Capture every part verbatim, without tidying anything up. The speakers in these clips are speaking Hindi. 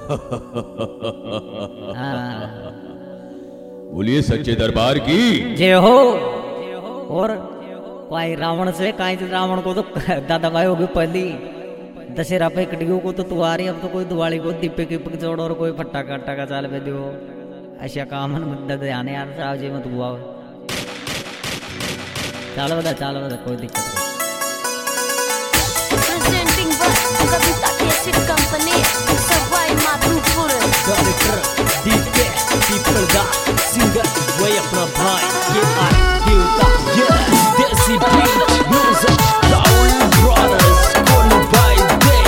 बोलिए सच्चे दरबार की जय हो। और कोई रावण से काई रावण को तो दादा भाई होगी पहली दशहरा पे कटियो को तो तुआरी अब तो कोई दिवाली को दीपे की जोड़ और कोई फटाका का चाल पे दियो ऐसा काम मदद आने यार साहब जी मत हुआ चलो बता चलो बता कोई दिक्कत नहीं। Presenting by Kavita Cassette Company, Savai Madhupur. Director Dike Dipelda Singer gue अपना भाई ये आर देवता ये देसी beat music Raul Brothers Konu by day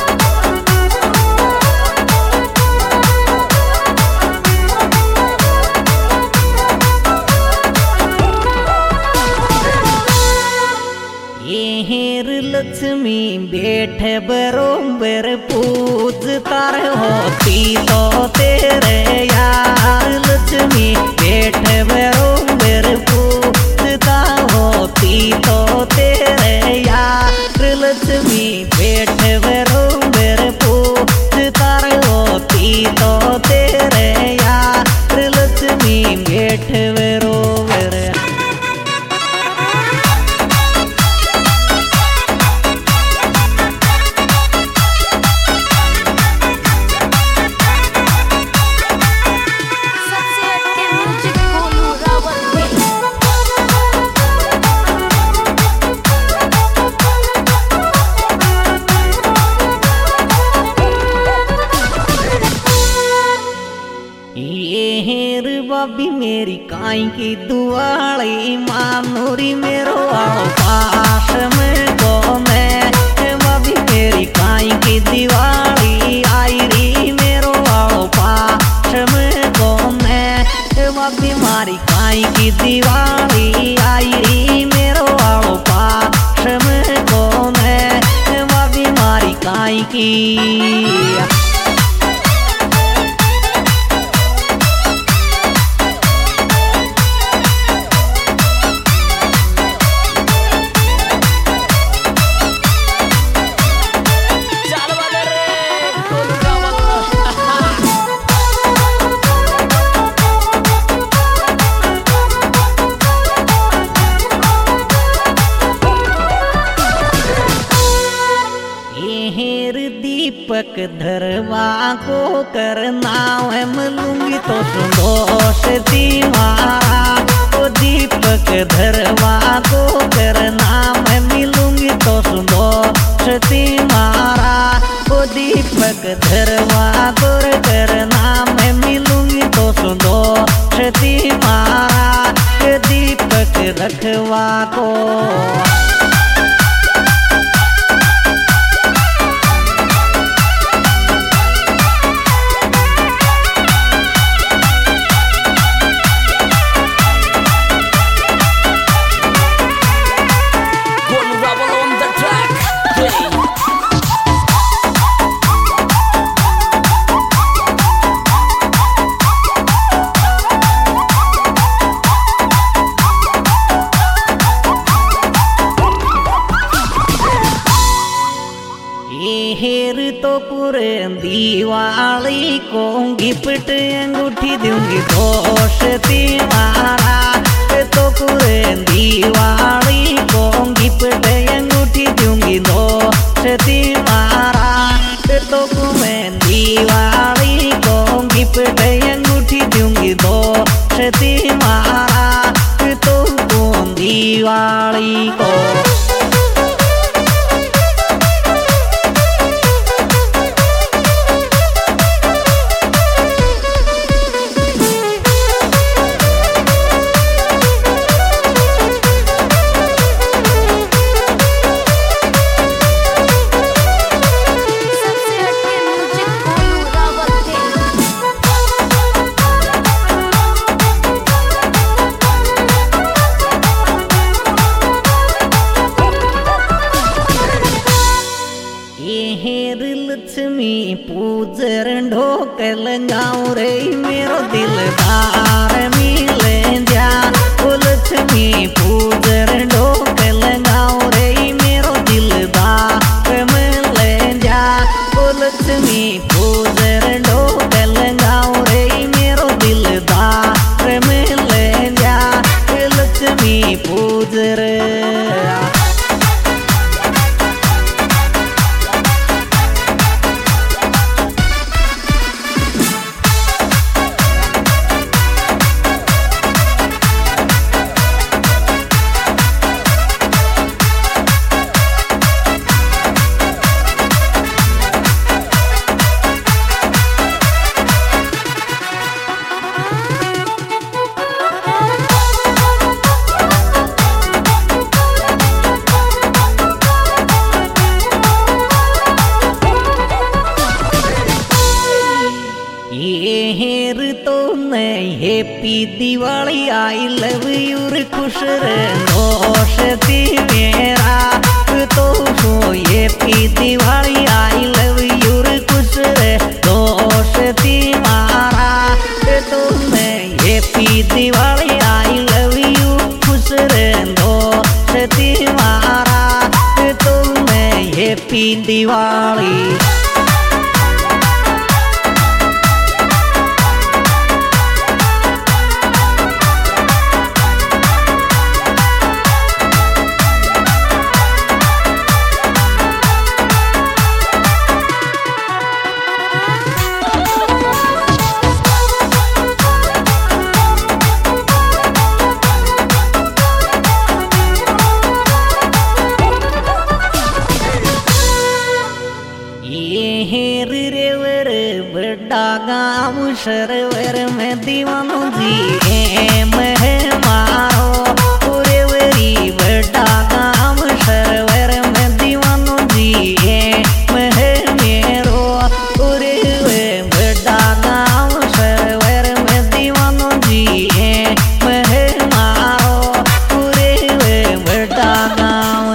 हेर लक्ष्मी बैठे बरोबर पूज तार होती तो तेरे यार लक्ष्मी बैठे बरोबर पूजता होती तो तेरे यार लक्ष्मी बैठे बरोबर पूजता होती तो तेरे यार लक्ष्मी बैठे बरोबर। बाबी मेरी काई की दुआली मानूरी मेरो आओ पास में गो मैं बाबी मेरी काई की दिवाली आई री मेरो आओ पास में गो मैं बाबी मारी काई की दिवाली आई री मेरो आओ पास में गो मैं बाबी मारी काई की। दीपक धरवा को करना है मिलूंगी तो संतोष तुम्हारा तो दीपक धरवा को करना मैं मिलूंगी तो संतोष तुम्हारा तो दीपक धरवा को करना मैं मिलूंगी तो संतोष तुम्हारा दीपक रखवा को। हेर तो पूरे दिवाली को गिफ्ट अंगूठी दूंगी दोष तुम्हारा तो पूरे दिवाली को गिफ्ट अंगूठी दूंगी दोष तुम्हारा तो मैं दिवाली को गिफ्ट अंगूठी दूंगी दोष तुम्हारा तो कौन दिवाली को। लक्ष्मी पूजर ढोकल गाँव रे मेरो दिलदार मिले जा लक्ष्मी पूजर ढोकल गाँव रे मेरो दिलदार मिले जा लक्ष्मी पूजर ये हेर तो नहीं happy Diwali I love you रे खुश रे दोस्ती मेरा तो so happy Diwali I love you रे खुश रे दोस्ती मारा तो नहीं happy Diwali I love you खुश रे दोस्ती मारा तो नहीं हैप्पी दिवाली। हेर रे वर बड़ा गाँव सरवर में दीवानो जी एम है मारो रे वरी बड़ा गाँव सरवर में दीवानो जी एम है मेरो रे वे बड़ा गाँव सरवर में दीवानो जी एम है मारो रे वे बड़ा गाँव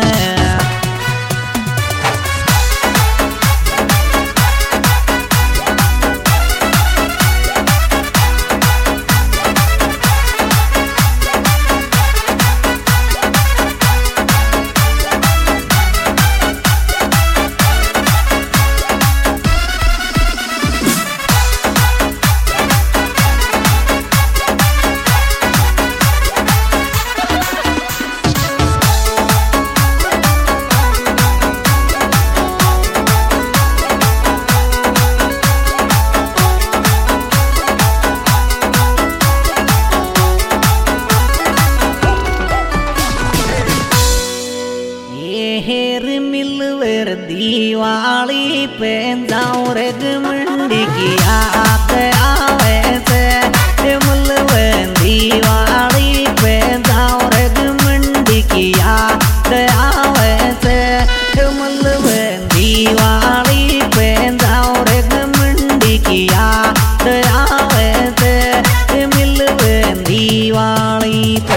हेर मिलवर दिवाली पे जाऊं रग मंडी की याद आवे से मिलवर दिवाली पे जाऊं रग मंडी की याद आवे से मिलवर दिवाली पे जाऊं रग मंडी की याद आवे से मिलवर दिवाली पे।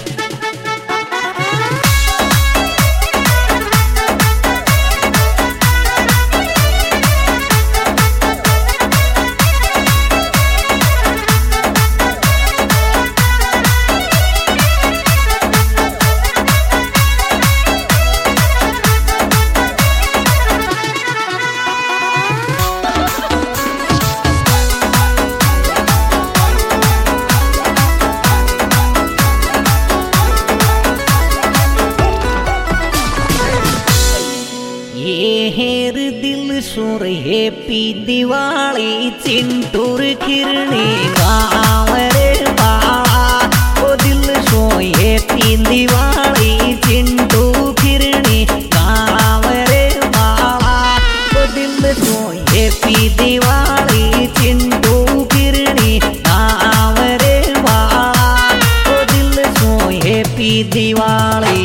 ये हेर दिल सुर हैप्पी दिवाली चिंटूर खिरनी गाँव रे बाला ओ दिल सो हैप्पी दिवाली चिंटू खिरनी गाँव रे बाला ओ दिल सो हैप्पी दिवाली चिंटू खिरनी गाँव रे बाला ओ दिल सो हैप्पी दिवाली।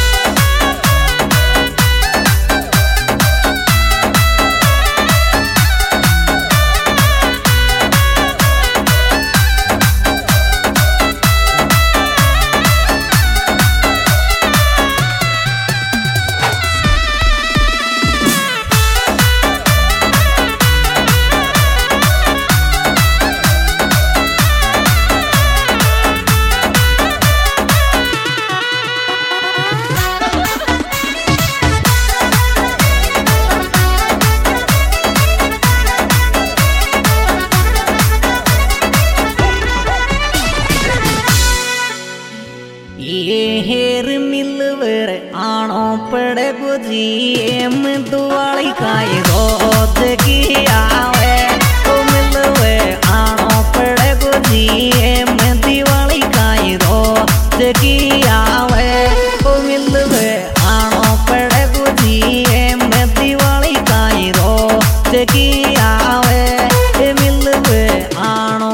ये हेर मिलवर आनो पड़े गुजी एम दुआली काई रोज की आवे ओ मिलवे आनो पड़े गुजी एम दिवाली काई रोज की आवे ओ मिलवे आनो पड़े गुजी एम दिवाली काई रोज की आवे मिलवे आनो।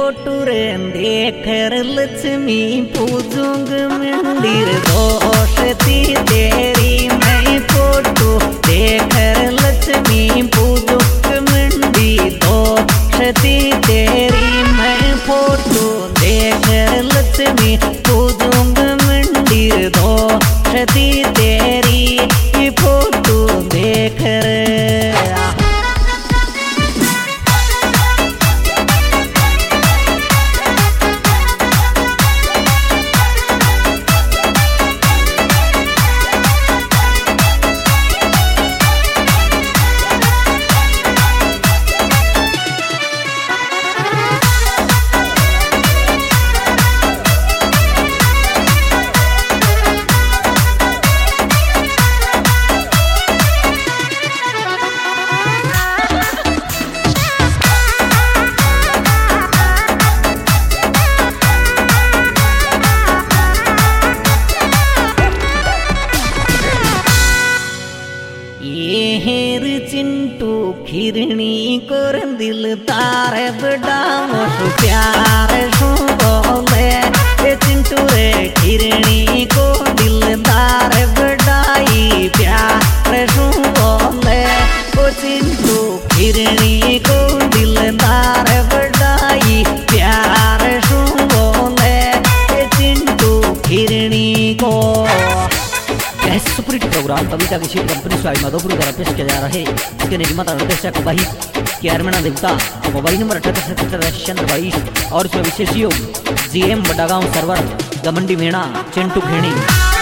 फोटो रे देखर लक्ष्मी पूजूंग मंदिर दोषती तेरी मैं फोटो देखर लक्ष्मी पूजूंग मंदिर दोषती तेरी मैं फोटो देखर लक्ष्मी पूजूंग मंदिर दोषती तेरी फोटो देखर हेर चिंटू खिरणी कोर दिल तारे बड़ा मोशु प्यार सु बोले ए चिंटू रे खिरणी को दिल तारे बड़ाई प्यार सु बोले ओ चिंटू खिरणी को दिल तारे बड़ाई प्यार सु बोले ए चिंटू खिरणी को सुपरहिट प्रोग्राम कविता की शीट कंपनी स्वाई माधोपुर द्वारा पेश किया जा रहा है। इसके निर्माता निर्देशक भाई केरमना देवता, मोबाइल नंबर अठहत्तर सत्तर चंद्र बाईस और इसमें विशेष योग जी एम बड़ागांव सर्वर गमंडी मेणा चिंटू खेणी।